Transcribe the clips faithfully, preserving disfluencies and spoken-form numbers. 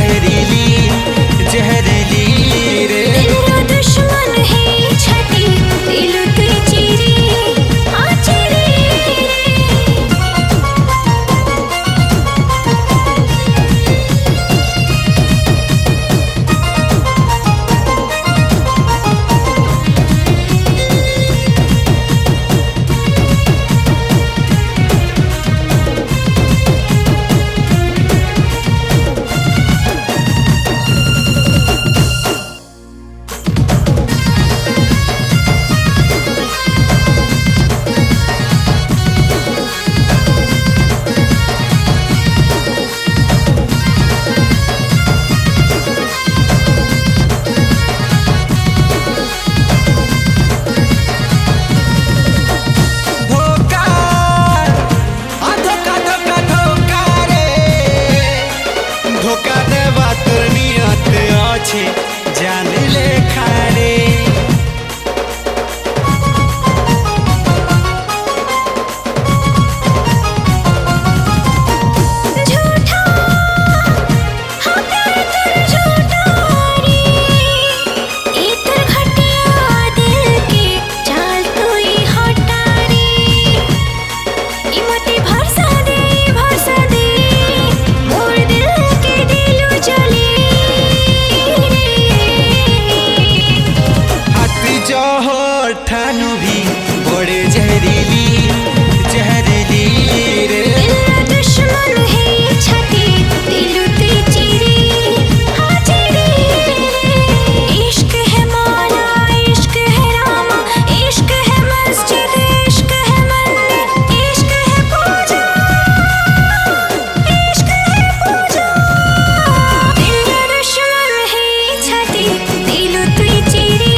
जहरीली जहरीली रे। तेरा दुश्मन है छठी दिल तुई चिरी हाँ चिरी जान ले खारे झूठा हाँ प्यार तेरा झूठा रे इतर घटिया दिल के चाल तुई हटा रे इमती भरसा दे भरसा दे मोर दिल के दिलो जले जहर ठानु भी बड़े जहरीली जहरीली रे। तेरा दुश्मन है छठी दिल तुई चिरी हाँ चिरी इश्क है मौला इश्क है रामा इश्क है मस्जिद इश्क है मंदिर इश्क है पूजा इश्क है पूजा। तेरा दुश्मन है छठी दिल तुई चिरी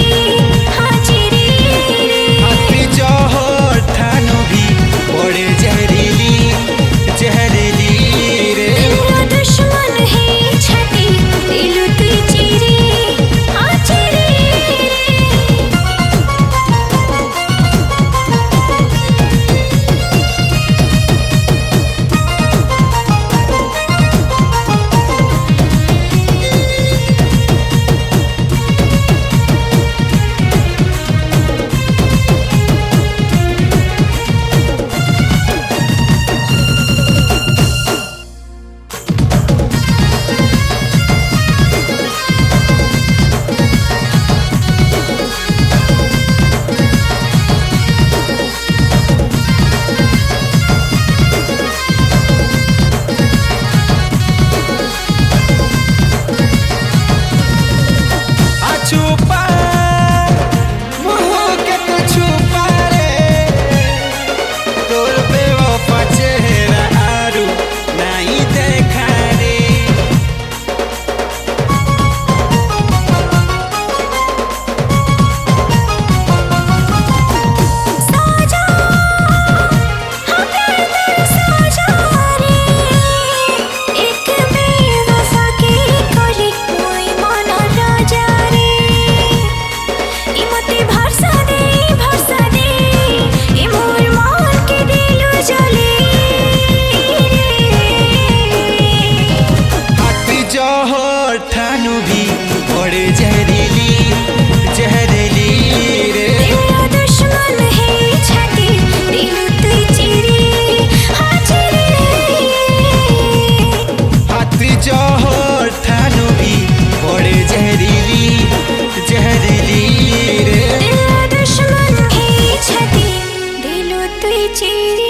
ठानु भी बड़े जहरीली जहरीली रे। तेरा दुश्मन है छठी दिल तुई चिरी हाँ चिरी हाथी जहर ठानु भी बड़े जहरीली जहरीली रे। तेरा दुश्मन है छठी दिल तुई चिरी।